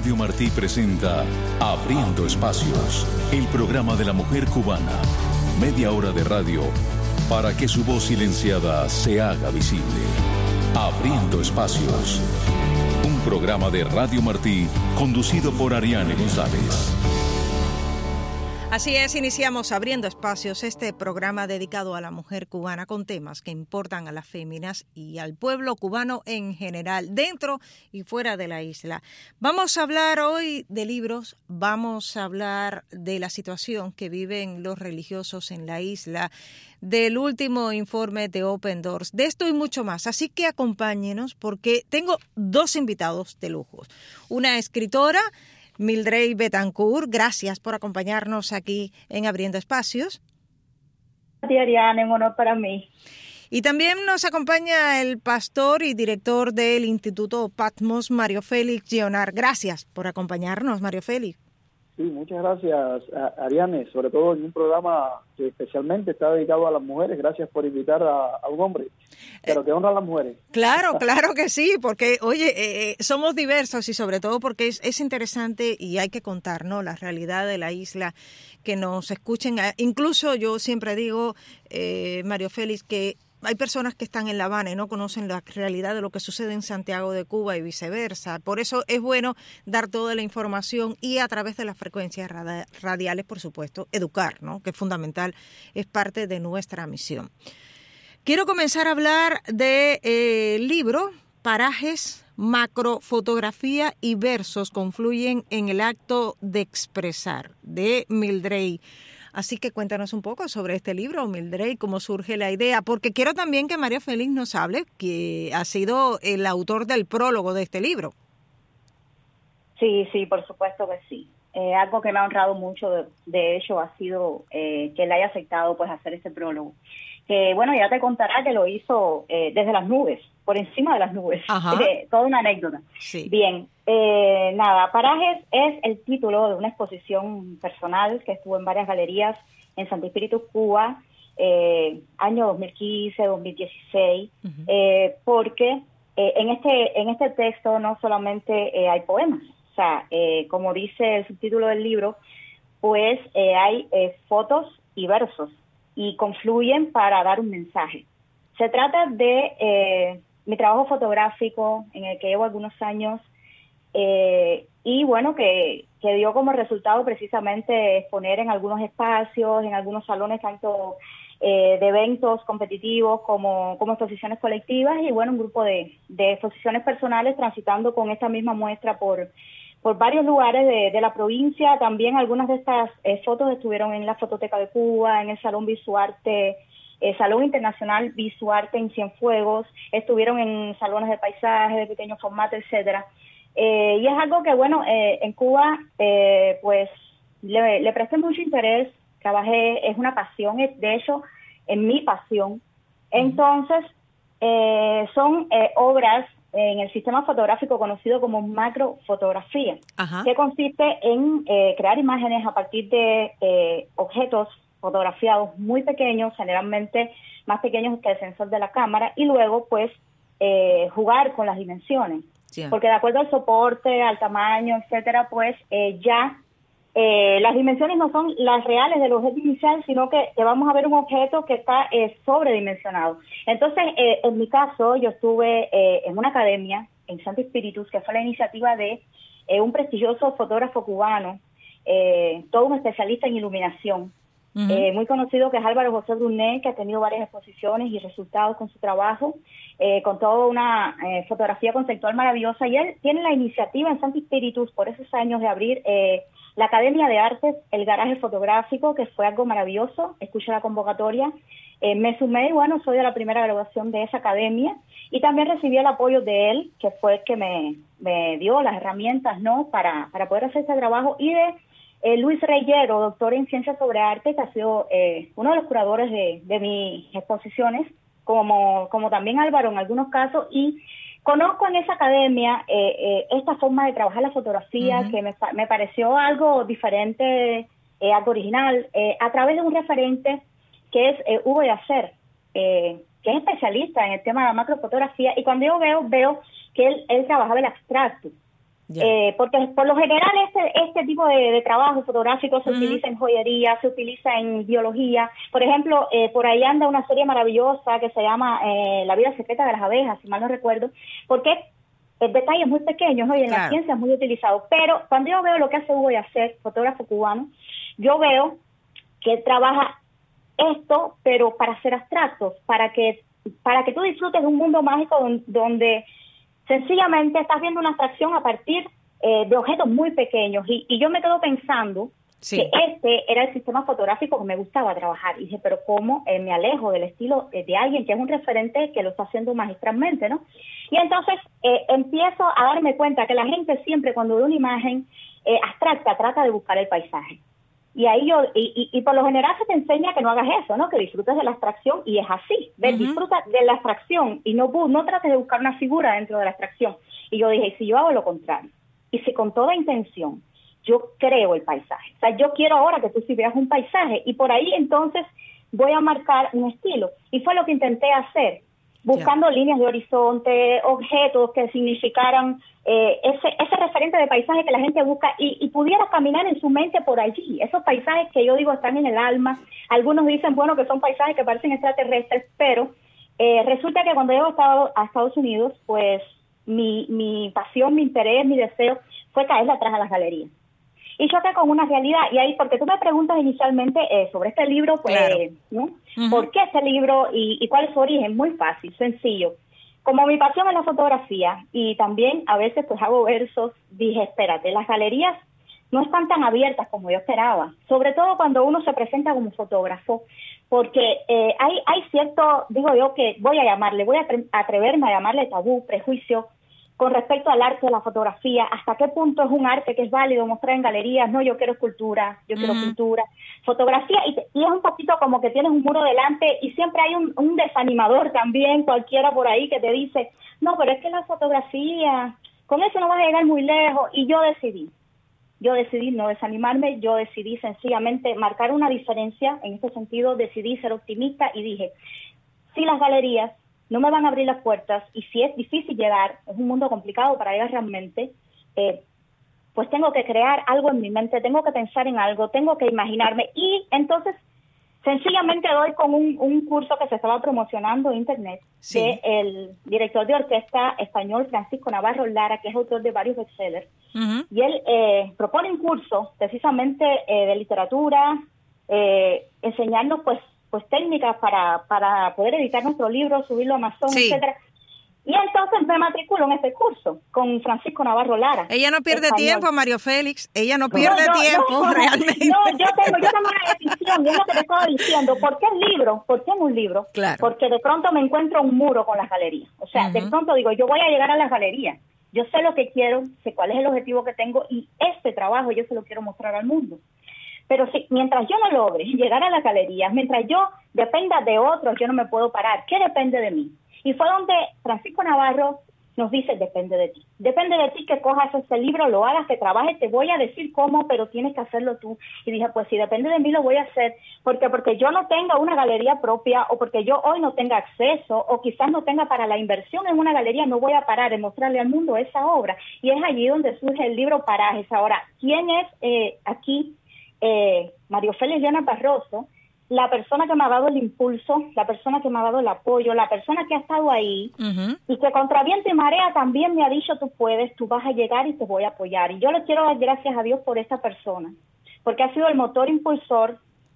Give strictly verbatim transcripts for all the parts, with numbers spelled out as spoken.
Radio Martí presenta Abriendo Espacios, el programa de la mujer cubana. Media hora de radio para que su voz silenciada se haga visible. Abriendo Espacios, un programa de Radio Martí conducido por Ariane González. Así es, iniciamos Abriendo Espacios, este programa dedicado a la mujer cubana con temas que importan a las féminas y al pueblo cubano en general, dentro y fuera de la isla. Vamos a hablar hoy de libros, vamos a hablar de la situación que viven los religiosos en la isla, del último informe de Open Doors, de esto y mucho más. Así que acompáñenos porque tengo dos invitados de lujo. Una escritora, Mildred Betancourt, gracias por acompañarnos aquí en Abriendo Espacios. Gracias, Ariane, un honor para mí. Y también nos acompaña el pastor y director del Instituto Patmos, Mario Félix Gionar. Gracias por acompañarnos, Mario Félix. Sí, muchas gracias, Ariane, sobre todo en un programa que especialmente está dedicado a las mujeres. Gracias por invitar a, a un hombre, pero que honra a las mujeres. Claro, claro que sí, porque, oye, eh, somos diversos y sobre todo porque es, es interesante y hay que contar, ¿no?, la realidad de la isla, que nos escuchen. Incluso yo siempre digo, eh, Mario Félix, que hay personas que están en La Habana y no conocen la realidad de lo que sucede en Santiago de Cuba y viceversa. Por eso es bueno dar toda la información y a través de las frecuencias radiales, por supuesto, educar, ¿no?, que es fundamental, es parte de nuestra misión. Quiero comenzar a hablar del de, eh, libro Parajes, Macrofotografía y Versos confluyen en el acto de expresar, de Mildred. Así que cuéntanos un poco sobre este libro, Mildred, cómo surge la idea, porque quiero también que Mario Félix nos hable, que ha sido el autor del prólogo de este libro. Sí, sí, por supuesto que sí. Eh, algo que me ha honrado mucho, de, de hecho, ha sido eh, que él haya aceptado pues hacer este prólogo. Que bueno, ya te contará que lo hizo eh, desde las nubes, por encima de las nubes. Eh, toda una anécdota. Sí. Bien, eh, nada, Parajes es el título de una exposición personal que estuvo en varias galerías en Santo Espíritu, Cuba, eh, año dos mil quince, dos mil dieciséis, uh-huh. eh, porque eh, en este en este texto no solamente eh, hay poemas, o sea, eh, como dice el subtítulo del libro, pues eh, hay eh, fotos y versos, y confluyen para dar un mensaje. Se trata de eh, mi trabajo fotográfico, en el que llevo algunos años, eh, y bueno, que, que dio como resultado precisamente exponer en algunos espacios, en algunos salones, tanto eh, de eventos competitivos como, como exposiciones colectivas, y bueno, un grupo de, de exposiciones personales transitando con esta misma muestra por por varios lugares de, de la provincia. También algunas de estas eh, fotos estuvieron en la Fototeca de Cuba, en el Salón Visuarte, eh, Salón Internacional Visuarte en Cienfuegos, estuvieron en salones de paisaje, de pequeño formato, etcétera. Eh, y es algo que, bueno, eh, en Cuba, eh, pues, le, le presté mucho interés, trabajé, es una pasión, es, de hecho, es mi pasión. Entonces, eh, son eh, obras en el sistema fotográfico conocido como macrofotografía, Ajá. que consiste en eh, crear imágenes a partir de eh, objetos fotografiados muy pequeños, generalmente más pequeños que el sensor de la cámara, y luego pues eh, jugar con las dimensiones, sí. porque de acuerdo al soporte, al tamaño, etcétera, pues eh, ya eh, las dimensiones no son las reales del objeto inicial, sino que, que vamos a ver un objeto que está eh, sobredimensionado. Entonces, eh, en mi caso, yo estuve eh, en una academia en Santo Espíritu, que fue la iniciativa de eh, un prestigioso fotógrafo cubano, eh, todo un especialista en iluminación, uh-huh. eh, muy conocido, que es Álvaro José Brunet, que ha tenido varias exposiciones y resultados con su trabajo, eh, con toda una eh, fotografía conceptual maravillosa, y él tiene la iniciativa en Santo Espíritu por esos años de abrir eh, la Academia de Artes, el Garaje Fotográfico, que fue algo maravilloso. Escuché la convocatoria, eh, me sumé y bueno, soy de la primera graduación de esa academia, y también recibí el apoyo de él, que fue el que me, me dio las herramientas, ¿no?, para, para poder hacer este trabajo, y de eh, Luis Reyero, doctor en Ciencias sobre Arte, que ha sido eh, uno de los curadores de, de mis exposiciones, como, como también Álvaro en algunos casos, y conozco en esa academia eh, eh, esta forma de trabajar la fotografía, uh-huh. que me, me pareció algo diferente, eh, algo original, eh, a través de un referente que es eh, Hugo Yacer, eh, que es especialista en el tema de la macrofotografía, y cuando yo veo, veo que él, él trabajaba el abstracto. Eh, porque por lo general este este tipo de, de trabajo fotográfico se uh-huh. utiliza en joyería, se utiliza en biología. Por ejemplo, eh, por ahí anda una serie maravillosa que se llama eh, La vida secreta de las abejas, si mal no recuerdo, porque el detalle es muy pequeño, ¿no? Y en claro. la ciencia es muy utilizado. Pero cuando yo veo lo que hace Hugo Yacer, fotógrafo cubano, yo veo que él trabaja esto, pero para ser abstractos, para que para que tú disfrutes de un mundo mágico donde, donde sencillamente estás viendo una abstracción a partir eh, de objetos muy pequeños. Y, y yo me quedo pensando sí. que este era el sistema fotográfico que me gustaba trabajar. Y dije, pero ¿cómo eh, me alejo del estilo eh, de alguien que es un referente que lo está haciendo magistralmente, ¿no? Y entonces eh, empiezo a darme cuenta que la gente siempre cuando ve una imagen eh, abstracta trata de buscar el paisaje. Y ahí yo, y, y, y por lo general se te enseña que no hagas eso, ¿no? Que disfrutes de la abstracción, y es así. ¿Ves? Uh-huh. Disfruta de la abstracción y no, no trates de buscar una figura dentro de la abstracción. Y yo dije, si yo hago lo contrario, y si con toda intención yo creo el paisaje, o sea, yo quiero ahora que tú sí veas un paisaje, y por ahí entonces voy a marcar un estilo. Y fue lo que intenté hacer, buscando yeah. líneas de horizonte, objetos que significaran eh, ese ese referente de paisaje que la gente busca y, y pudiera caminar en su mente por allí. Esos paisajes que yo digo están en el alma. Algunos dicen, bueno, que son paisajes que parecen extraterrestres, pero eh, resulta que cuando llego a Estados, a Estados Unidos, pues mi, mi pasión, mi interés, mi deseo fue caerle atrás a las galerías. Y choqué con una realidad, y ahí, porque tú me preguntas inicialmente eh, sobre este libro, pues, claro. ¿no? Uh-huh. ¿Por qué este libro y, y cuál es su origen? Muy fácil, sencillo. Como mi pasión es la fotografía, y también a veces pues hago versos, dije, espérate, las galerías no están tan abiertas como yo esperaba, sobre todo cuando uno se presenta como fotógrafo, porque eh, hay, hay cierto, digo yo, que voy a llamarle, voy a atreverme a llamarle tabú, prejuicio, con respecto al arte de la fotografía, hasta qué punto es un arte que es válido mostrar en galerías. No, yo quiero escultura, yo quiero uh-huh. pintura, fotografía, y, te, y es un poquito como que tienes un muro delante, y siempre hay un, un desanimador también, cualquiera por ahí que te dice, no, pero es que la fotografía, con eso no vas a llegar muy lejos. Y yo decidí, yo decidí no desanimarme, yo decidí sencillamente marcar una diferencia, en este sentido decidí ser optimista, y dije, si las galerías no me van a abrir las puertas, y si es difícil llegar, es un mundo complicado para llegar realmente, eh, pues tengo que crear algo en mi mente, tengo que pensar en algo, tengo que imaginarme, y entonces sencillamente doy con un, un curso que se estaba promocionando en internet, sí. de el director de orquesta español Francisco Navarro Lara, que es autor de varios bestsellers, uh-huh. y él eh, propone un curso precisamente eh, de literatura, eh, enseñarnos pues pues técnicas para, para poder editar nuestro libro, subirlo a Amazon, sí. etcétera. Y entonces me matriculo en este curso con Francisco Navarro Lara. Ella no pierde español. tiempo, Mario Félix. Ella no pierde no, no, tiempo, no, realmente. No, yo tengo, yo tengo una decisión, y es lo que te estaba diciendo. ¿Por qué el libro? ¿Por qué en un libro? Claro. Porque de pronto me encuentro un muro con las galerías. O sea, uh-huh. de pronto digo, yo voy a llegar a las galerías. Yo sé lo que quiero, sé cuál es el objetivo que tengo, y este trabajo yo se lo quiero mostrar al mundo. Pero si, mientras yo no logre llegar a las galerías, mientras yo dependa de otros, yo no me puedo parar. ¿Qué depende de mí? Y fue donde Francisco Navarro nos dice, depende de ti. Depende de ti que cojas este libro, lo hagas, que trabajes, te voy a decir cómo, pero tienes que hacerlo tú. Y dije, pues si depende de mí, lo voy a hacer. Porque porque yo no tenga una galería propia, o porque yo hoy no tenga acceso, o quizás no tenga para la inversión en una galería, no voy a parar en mostrarle al mundo esa obra. Y es allí donde surge el libro Parajes. Ahora, ¿quién es eh, aquí? Eh, Mario Félix Llanas Barroso, la persona que me ha dado el impulso, la persona que me ha dado el apoyo, la persona que ha estado ahí, uh-huh. y que contra viento y marea también me ha dicho, tú puedes, tú vas a llegar y te voy a apoyar. Y yo le quiero dar gracias a Dios por esta persona, porque ha sido el motor impulsor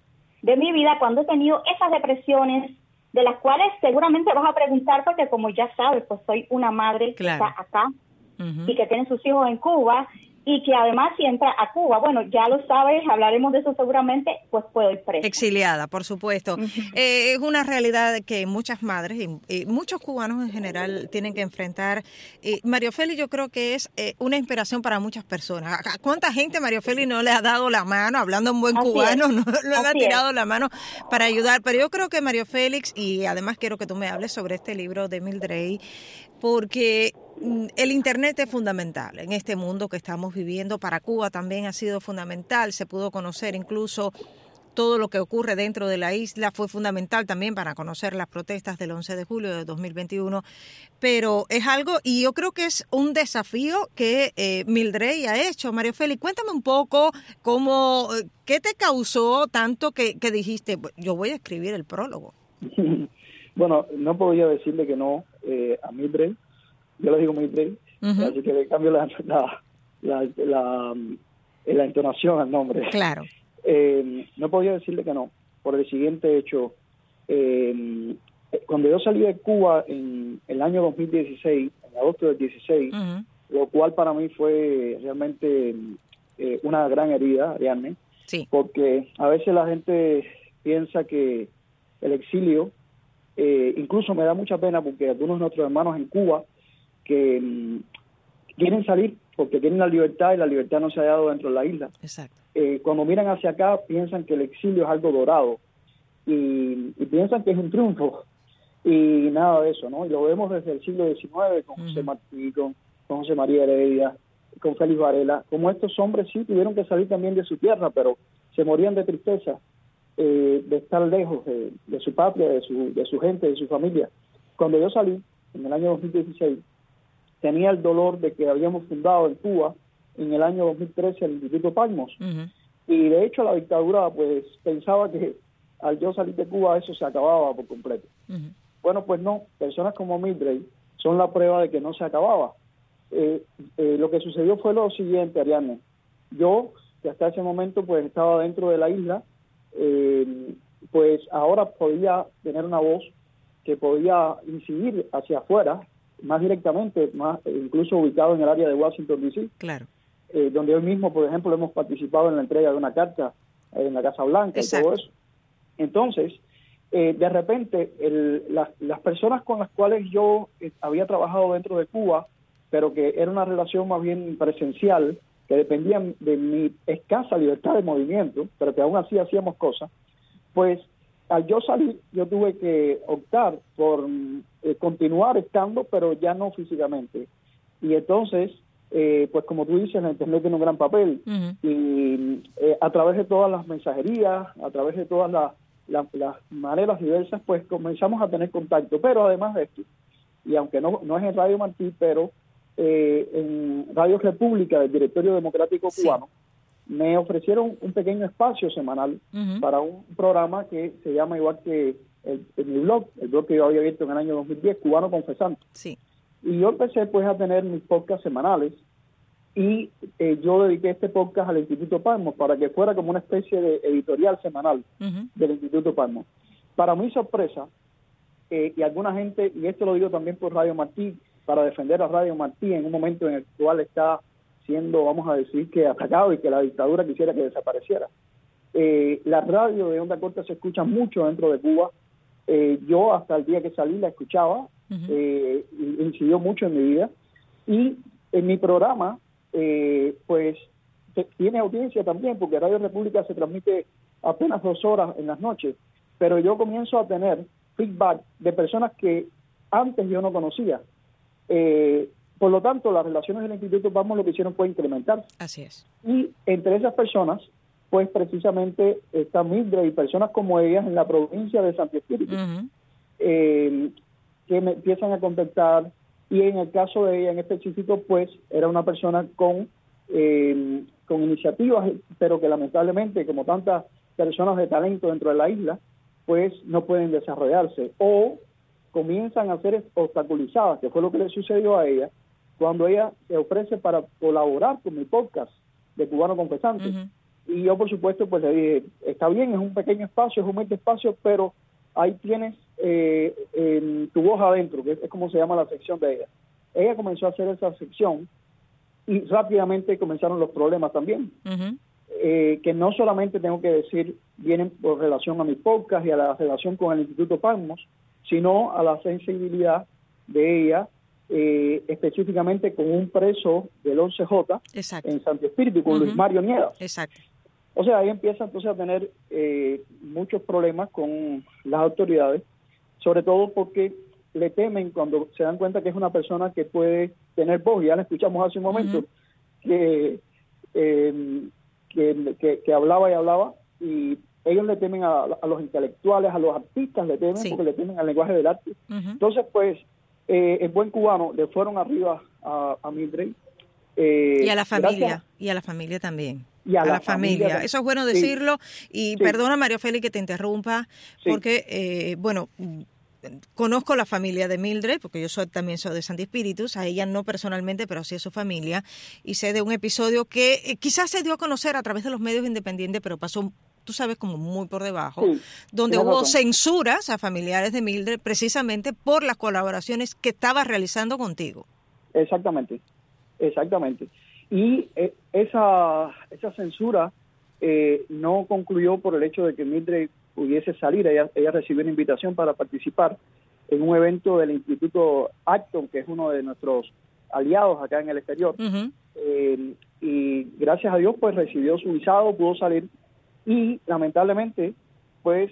de mi vida cuando he tenido esas depresiones, de las cuales seguramente vas a preguntar, porque como ya sabes, pues soy una madre claro. que está acá, uh-huh. y que tiene sus hijos en Cuba, y que además si entra a Cuba, bueno, ya lo sabes, hablaremos de eso seguramente, pues puedo ir presa. Exiliada, por supuesto. Uh-huh. Eh, es una realidad que muchas madres y, y muchos cubanos en general tienen que enfrentar. Eh, Mario Félix yo creo que es eh, una inspiración para muchas personas. ¿A cuánta gente Mario Félix no le ha dado la mano, hablando en buen Así cubano, es. no, no le ha tirado es. la mano para ayudar? Pero yo creo que Mario Félix, y además quiero que tú me hables sobre este libro de Mildred, porque el Internet es fundamental en este mundo que estamos viviendo. Para Cuba también ha sido fundamental. Se pudo conocer incluso todo lo que ocurre dentro de la isla. Fue fundamental también para conocer las protestas del once de julio de dos mil veintiuno, pero es algo, y yo creo que es un desafío que eh, Mildrey ha hecho. Mario Félix, cuéntame un poco cómo, qué te causó tanto que, que dijiste, yo voy a escribir el prólogo. Bueno, no podía decirle que no eh, a Mildrey. Yo le digo Mildrey, uh-huh. Así que le cambio la la, la, la, la, la entonación al nombre. Claro. Eh, no podía decirle que no, por el siguiente hecho. Eh, cuando yo salí de Cuba en el año dos mil dieciséis, en agosto del dieciséis, uh-huh. Lo cual para mí fue realmente eh, una gran herida, Ariadne, sí. Porque a veces la gente piensa que el exilio, eh, incluso me da mucha pena porque algunos de nuestros hermanos en Cuba que mmm, quieren salir porque quieren la libertad y la libertad no se ha dado dentro de la isla. Exacto. Eh, cuando miran hacia acá piensan que el exilio es algo dorado y, y piensan que es un triunfo y nada de eso, ¿no? Y lo vemos desde el siglo diecinueve con uh-huh. José Martí, con, con José María Heredia, con Félix Varela, como estos hombres sí tuvieron que salir también de su tierra, pero se morían de tristeza eh, de estar lejos de, de su patria, de su, de su gente, de su familia. Cuando yo salí, en el año dos mil dieciséis, tenía el dolor de que habíamos fundado en Cuba en el año dos mil trece el Instituto Palmos. Uh-huh. Y de hecho la dictadura pues pensaba que al yo salir de Cuba eso se acababa por completo. Uh-huh. Bueno, pues no, personas como Mildrey son la prueba de que no se acababa. Eh, eh, lo que sucedió fue lo siguiente, Ariadne. Yo, que hasta ese momento pues estaba dentro de la isla, eh, pues ahora podía tener una voz que podía incidir hacia afuera, más directamente, más incluso ubicado en el área de Washington, D C. Claro. Eh, donde hoy mismo, por ejemplo, hemos participado en la entrega de una carta eh, en la Casa Blanca. Exacto. Y todo eso. Entonces, eh, de repente, el, la, las personas con las cuales yo eh, había trabajado dentro de Cuba, pero que era una relación más bien presencial, que dependían de mi escasa libertad de movimiento, pero que aún así hacíamos cosas, pues al yo salir, yo tuve que optar por eh, continuar estando, pero ya no físicamente. Y entonces, eh, pues como tú dices, la Internet tiene un gran papel. Uh-huh. Y eh, a través de todas las mensajerías, a través de todas las, las, las maneras diversas, pues comenzamos a tener contacto. Pero además de esto, y aunque no, no es en Radio Martí, pero eh, en Radio República del Directorio Democrático sí. Cubano, me ofrecieron un pequeño espacio semanal uh-huh. para un programa que se llama igual que el, el, mi blog, el blog que yo había abierto en el año dos mil diez, Cubano Confesante. Sí. Y yo empecé pues a tener mis podcasts semanales y eh, yo dediqué este podcast al Instituto Palmos para que fuera como una especie de editorial semanal uh-huh. del Instituto Palmos. Para mi sorpresa, eh, y alguna gente, y esto lo digo también por Radio Martí, para defender a Radio Martí en un momento en el cual está siendo, vamos a decir, que atacado y que la dictadura quisiera que desapareciera. Eh, la radio de onda corta se escucha mucho dentro de Cuba. Eh, yo hasta el día que salí la escuchaba, uh-huh. eh, incidió mucho en mi vida. Y en mi programa, eh, pues, te, tiene audiencia también, porque Radio República se transmite apenas dos horas en las noches. Pero yo comienzo a tener feedback de personas que antes yo no conocía. Eh, Por lo tanto, las relaciones del Instituto Palmos lo que hicieron fue incrementar. Así es. Y entre esas personas, pues precisamente está Mildrey y personas como ellas en la provincia de Santo Espíritu, uh-huh. eh, que me empiezan a contactar. Y en el caso de ella en específico, pues era una persona con, eh, con iniciativas, pero que lamentablemente, como tantas personas de talento dentro de la isla, pues no pueden desarrollarse o comienzan a ser obstaculizadas, que fue lo que le sucedió a ella, cuando ella se ofrece para colaborar con mi podcast de Cubano Confesante. Uh-huh. Y yo, por supuesto, pues le dije, está bien, es un pequeño espacio, es un humilde espacio, pero ahí tienes eh, eh, tu voz adentro, que es, es como se llama la sección de ella. Ella comenzó a hacer esa sección y rápidamente comenzaron los problemas también. Uh-huh. Eh, que no solamente tengo que decir, vienen por relación a mi podcast y a la relación con el Instituto Palmos, sino a la sensibilidad de ella, eh, específicamente con un preso del once J Exacto. en Santo Espíritu, con uh-huh. Luis Mario Nieves. Exacto. O sea, ahí empieza entonces a tener eh, muchos problemas con las autoridades, sobre todo porque le temen cuando se dan cuenta que es una persona que puede tener voz. Ya la escuchamos hace un momento, uh-huh. que, eh, que, que, que hablaba y hablaba, y ellos le temen a, a los intelectuales, a los artistas le temen, sí, porque le temen al lenguaje del arte. Uh-huh. Entonces, pues, eh, el buen cubano le fueron arriba a, a Mildred. Eh, y a la familia, gracias, y a la familia también. Y a, a la, la familia. familia. Eso es bueno decirlo. Sí. Y sí. Perdona, Mario Félix, que te interrumpa, sí. porque, eh, bueno, conozco la familia de Mildred, porque yo soy, también soy de Santi Espíritus, a ella no personalmente, pero sí a su familia, y sé de un episodio que eh, quizás se dio a conocer a través de los medios independientes, pero pasó, tú sabes, como muy por debajo, sí, donde hubo razón. censuras a familiares de Mildred precisamente por las colaboraciones que estaba realizando contigo. Exactamente, exactamente. Y eh, esa, esa censura eh, no concluyó por el hecho de que Mildred pudiese salir. Ella, ella recibió una invitación para participar en un evento del Instituto Acton, que es uno de nuestros aliados acá en el exterior. Uh-huh. Eh, y gracias a Dios, pues recibió su visado, pudo salir. Y lamentablemente, pues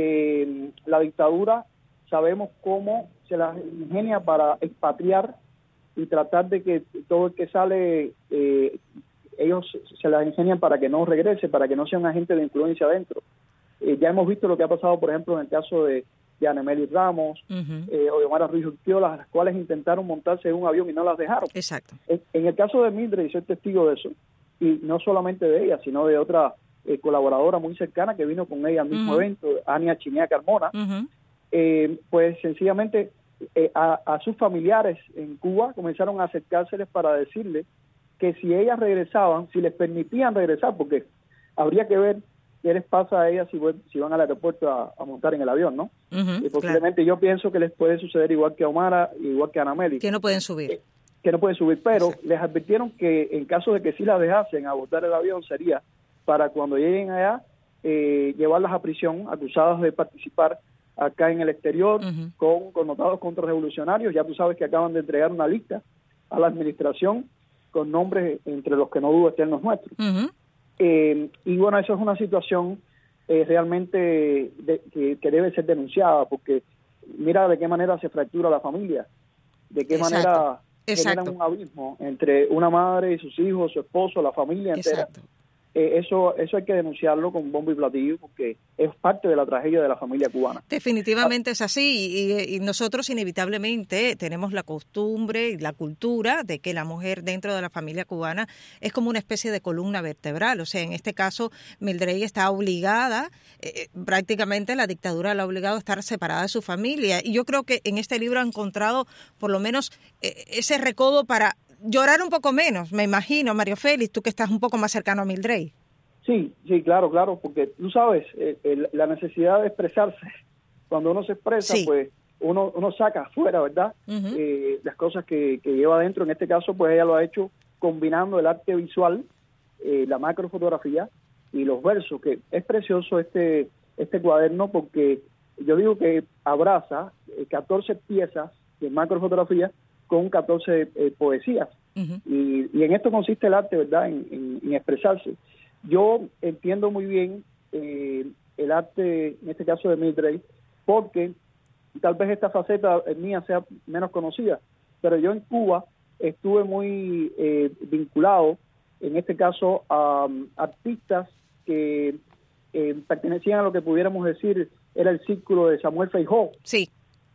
eh, la dictadura, sabemos cómo se las ingenia para expatriar y tratar de que todo el que sale, eh, ellos se las ingenian para que no regrese, para que no sea un agente de influencia adentro. Eh, ya hemos visto lo que ha pasado, por ejemplo, en el caso de, de Anemeli Ramos, uh-huh, eh, o de Omar Ruiz Urquiola, las cuales intentaron montarse en un avión y no las dejaron. Exacto. En, en el caso de Mildred, y soy testigo de eso, y no solamente de ella, sino de otra eh, colaboradora muy cercana que vino con ella al mismo uh-huh. evento, Ania Chinea Carmona, uh-huh. eh, pues sencillamente eh, a, a sus familiares en Cuba comenzaron a acercárseles para decirles que si ellas regresaban, si les permitían regresar, porque habría que ver qué les pasa a ellas si, si van al aeropuerto a, a montar en el avión, ¿no? Uh-huh, y posiblemente claro. Yo pienso que les puede suceder igual que a Omara, igual que a Anameli. Que no pueden subir. Eh, que no pueden subir, pero exacto. Les advirtieron que en caso de que sí las dejasen a botar el avión, sería para cuando lleguen allá, eh, llevarlas a prisión, acusadas de participar acá en el exterior, uh-huh. con connotados contrarrevolucionarios. Ya tú sabes que acaban de entregar una lista a la administración con nombres entre los que no dudo estén los nuestros. Uh-huh. Eh, y bueno, eso es una situación eh, realmente de, que, que debe ser denunciada, porque mira de qué manera se fractura la familia, de qué exacto. manera generan un abismo entre una madre y sus hijos, su esposo, la familia entera. Exacto. Eh, eso eso hay que denunciarlo con bombo y platillo, porque es parte de la tragedia de la familia cubana. Definitivamente es así, y, y nosotros inevitablemente tenemos la costumbre y la cultura de que la mujer dentro de la familia cubana es como una especie de columna vertebral. O sea, en este caso, Mildred está obligada, eh, prácticamente la dictadura la ha obligado a estar separada de su familia, y yo creo que en este libro ha encontrado por lo menos eh, ese recodo para llorar un poco menos, me imagino, Mario Félix, tú que estás un poco más cercano a Mildred. Sí, sí, claro, claro, porque tú sabes, eh, el, la necesidad de expresarse, cuando uno se expresa, sí. pues uno uno saca afuera, ¿verdad? Uh-huh. Eh, las cosas que, que lleva adentro. En este caso, pues ella lo ha hecho combinando el arte visual, eh, la macrofotografía y los versos, que es precioso este, este cuaderno, porque yo digo que abraza eh, catorce piezas de macrofotografía con catorce eh, poesías. Uh-huh. Y, y en esto consiste el arte, ¿verdad?, en, en, en expresarse. Yo entiendo muy bien eh, el arte, en este caso de Mildred, porque tal vez esta faceta mía sea menos conocida, pero yo en Cuba estuve muy eh, vinculado, en este caso, a um, artistas que eh, pertenecían a lo que pudiéramos decir era el círculo de Samuel Feijó. Sí.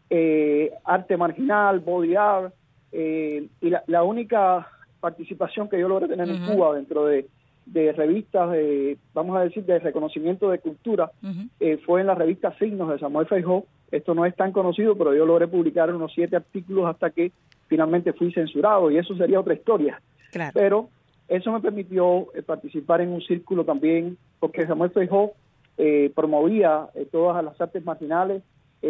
Eh, arte marginal, body art, eh, y la, la única participación que yo logré tener uh-huh. en Cuba dentro de, de revistas, de, vamos a decir, de reconocimiento de cultura, uh-huh. eh, fue en la revista Signos de Samuel Feijó. Esto no es tan conocido, pero yo logré publicar unos siete artículos hasta que finalmente fui censurado, y eso sería otra historia. Claro. Pero eso me permitió eh, participar en un círculo también, porque Samuel Feijó eh, promovía eh, todas las artes marginales,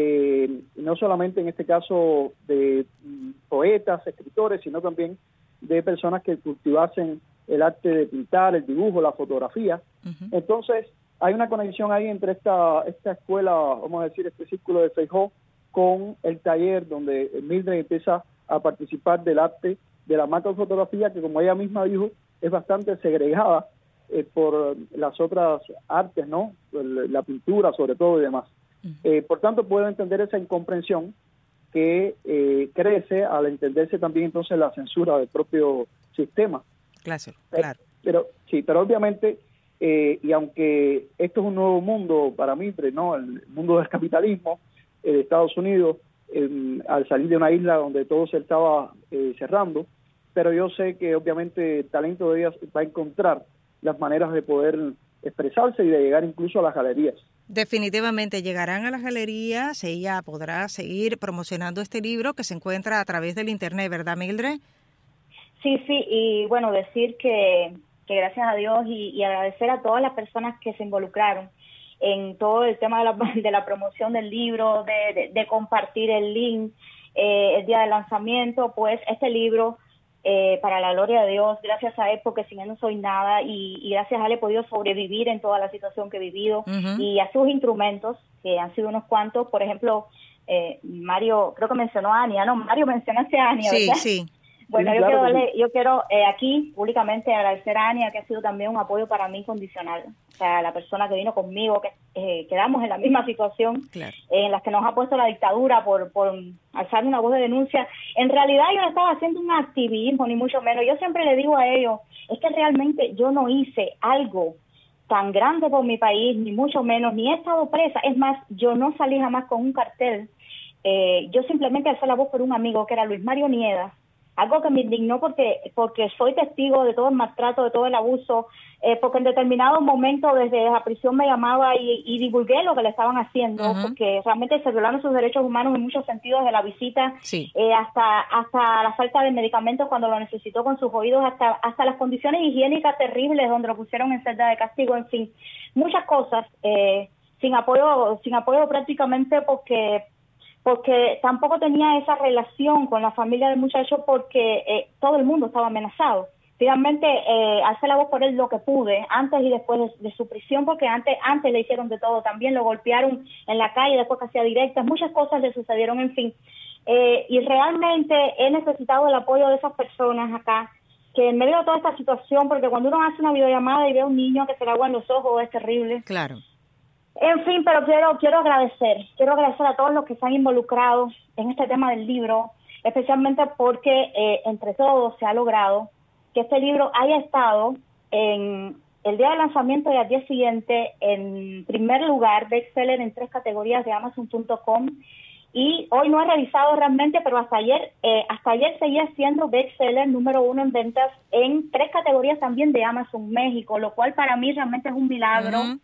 eh, no solamente en este caso de mm, poetas, escritores, sino también de personas que cultivasen el arte de pintar, el dibujo, la fotografía. Uh-huh. Entonces, hay una conexión ahí entre esta esta escuela, vamos a decir, este círculo de Feijó, con el taller donde Mildred empieza a participar del arte de la macrofotografía, que como ella misma dijo, es bastante segregada eh, por las otras artes, ¿no? La pintura, sobre todo, y demás. Uh-huh. Eh, por tanto, puedo entender esa incomprensión que eh, crece al entenderse también entonces la censura del propio sistema. Claro, claro. Pero, pero sí, pero obviamente Eh, y aunque esto es un nuevo mundo para Mildred, ¿no? El mundo del capitalismo eh, de Estados Unidos, eh, al salir de una isla donde todo se estaba eh, cerrando, pero yo sé que obviamente el talento de ella va a encontrar las maneras de poder expresarse y de llegar incluso a las galerías. Definitivamente llegarán a las galerías, ella podrá seguir promocionando este libro que se encuentra a través del internet, ¿verdad, Mildred? Sí, sí, y bueno, decir que, que gracias a Dios y, y agradecer a todas las personas que se involucraron en todo el tema de la, de la promoción del libro, de, de, de compartir el link, eh, el día del lanzamiento, pues este libro, eh, para la gloria de Dios, gracias a él, porque sin él no soy nada, y, y gracias a él he podido sobrevivir en toda la situación que he vivido, uh-huh. y a sus instrumentos, que han sido unos cuantos, por ejemplo, eh, Mario, creo que mencionó a Ania, no, Mario mencionaste a Ania, sí, ¿verdad? Sí, sí. Bueno, sí, yo, claro quiero darle, sí. yo quiero eh, aquí públicamente agradecer a Ania, que ha sido también un apoyo para mí incondicional. O sea, la persona que vino conmigo, que eh, quedamos en la misma situación, claro. eh, en la que nos ha puesto la dictadura por, por alzar una voz de denuncia. En realidad yo no estaba haciendo un activismo, ni mucho menos. Yo siempre le digo a ellos, es que realmente yo no hice algo tan grande por mi país, ni mucho menos, ni he estado presa. Es más, yo no salí jamás con un cartel. Eh, yo simplemente alzé la voz por un amigo, que era Luis Mario Niedas, algo que me indignó porque porque soy testigo de todo el maltrato, de todo el abuso, eh, porque en determinado momento desde la prisión me llamaba y, y divulgué lo que le estaban haciendo, uh-huh. porque realmente se violaron sus derechos humanos en muchos sentidos, de la visita, sí. eh, hasta hasta la falta de medicamentos cuando lo necesitó con sus oídos, hasta hasta las condiciones higiénicas terribles donde lo pusieron en celda de castigo, en fin, muchas cosas, eh, sin apoyo, sin apoyo prácticamente porque... porque tampoco tenía esa relación con la familia del muchacho porque eh, todo el mundo estaba amenazado. Finalmente, eh, alcé la voz por él lo que pude, antes y después de, de su prisión, porque antes antes le hicieron de todo, también lo golpearon en la calle, después que hacía directas, muchas cosas le sucedieron, en fin. Eh, y realmente he necesitado el apoyo de esas personas acá, que en medio de toda esta situación, porque cuando uno hace una videollamada y ve a un niño que se le aguan los ojos, es terrible. Claro. En fin, pero quiero quiero agradecer, quiero agradecer a todos los que se han involucrado en este tema del libro, especialmente porque eh, entre todos se ha logrado que este libro haya estado en el día del lanzamiento y al día siguiente en primer lugar, bestseller en tres categorías de Amazon punto com, y hoy no he revisado realmente, pero hasta ayer eh, hasta ayer seguía siendo bestseller número uno en ventas en tres categorías también de Amazon México, lo cual para mí realmente es un milagro. Uh-huh.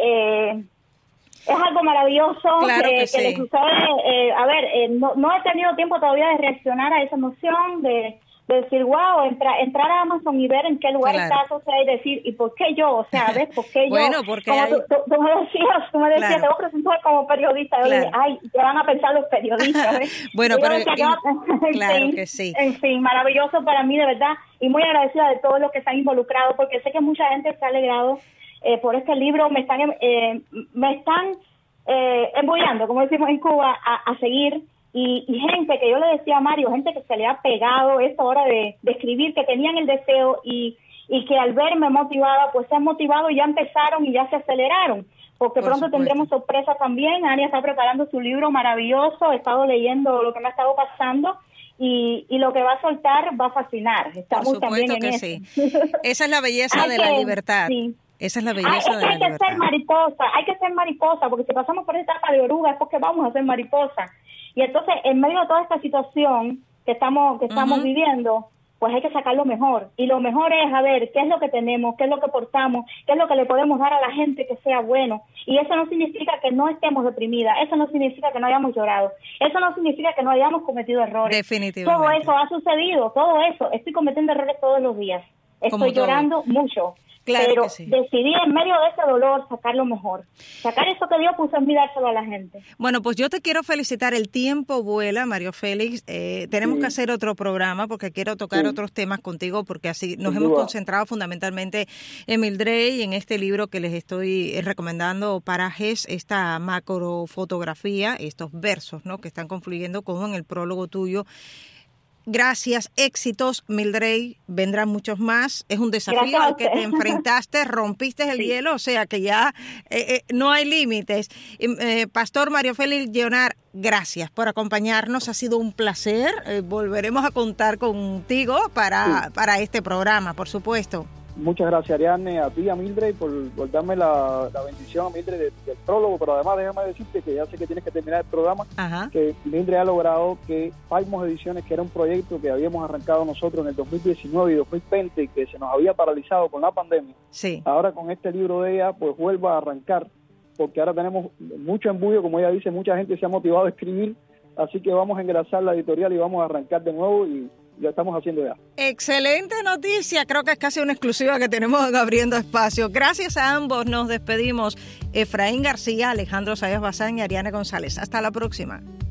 eh, Es algo maravilloso, claro que, eh, que sí. le sucede. Eh, a ver, eh, no, no he tenido tiempo todavía de reaccionar a esa emoción, de, de decir, wow, entra, entrar a Amazon y ver en qué lugar claro. estás, o sea, y decir, ¿y por qué yo? O sea, ¿ves? ¿Por qué yo? Bueno, porque como hay... tú, tú, tú me decías, tú me decías, claro. te voy a presentar como periodista. Yo claro. dije, ay, ¿qué van a pensar los periodistas? ¿Ves? bueno, pero... Decía, y... claro fin, que sí. En fin, maravilloso para mí, de verdad, y muy agradecida de todos los que se han involucrado, porque sé que mucha gente se ha alegrado eh, por este libro, me están... Eh, me están Eh, embullando, como decimos en Cuba, a, a seguir, y, y gente que yo le decía a Mario, gente que se le ha pegado esta hora de, de escribir, que tenían el deseo y, y que al verme motivada, pues se han motivado y ya empezaron y ya se aceleraron, porque Por pronto supuesto. tendremos sorpresas también. Ania está preparando su libro maravilloso, he estado leyendo lo que me ha estado pasando, y, y lo que va a soltar va a fascinar. Estamos Por también supuesto en que eso. sí. Esa es la belleza de que, la libertad. Sí. Esa es la Ay, belleza es de que la hay que libertad. ser mariposa, hay que ser mariposa, porque si pasamos por esta etapa de oruga es porque vamos a ser mariposa. Y entonces, en medio de toda esta situación que estamos que estamos uh-huh. viviendo, pues hay que sacar lo mejor. Y lo mejor es, a ver, qué es lo que tenemos, qué es lo que portamos, qué es lo que le podemos dar a la gente que sea bueno. Y eso no significa que no estemos deprimidas, eso no significa que no hayamos llorado, eso no significa que no hayamos cometido errores. Definitivamente. Todo eso ha sucedido, todo eso. Estoy cometiendo errores todos los días. Estoy llorando mucho. Claro pero que sí. decidí en medio de ese dolor sacar lo mejor, sacar eso que Dios puso en mí, dárselo a la gente. Bueno, pues yo te quiero felicitar, el tiempo vuela, Mario Félix, eh, tenemos sí. que hacer otro programa porque quiero tocar sí. otros temas contigo, porque así nos Sin hemos duda. concentrado fundamentalmente en Mildred y en este libro que les estoy recomendando, Parajes, esta macrofotografía, estos versos, ¿no?, que están confluyendo con el prólogo tuyo. Gracias, éxitos, Mildred, vendrán muchos más. Es un desafío al que te enfrentaste, rompiste el sí. hielo, o sea que ya eh, eh, no hay límites. Eh, Pastor Mario Félix Lleonar, gracias por acompañarnos, ha sido un placer. Eh, volveremos a contar contigo para, sí. para este programa, por supuesto. Muchas gracias, Ariadne, a ti, a Mildred, por, por darme la, la bendición a Mildred del, del prólogo, pero además déjame decirte que ya sé que tienes que terminar el programa, Ajá. que Mildred ha logrado que Paimos Ediciones, que era un proyecto que habíamos arrancado nosotros en el dos mil diecinueve y dos mil veinte y que se nos había paralizado con la pandemia, sí. ahora con este libro de ella, pues vuelva a arrancar, porque ahora tenemos mucho embullo, como ella dice, mucha gente se ha motivado a escribir, así que vamos a engrasar la editorial y vamos a arrancar de nuevo y lo estamos haciendo ya. Excelente noticia, creo que es casi una exclusiva que tenemos en Abriendo Espacio. Gracias a ambos, nos despedimos. Efraín García, Alejandro Sayas Bazán y Ariane González. Hasta la próxima.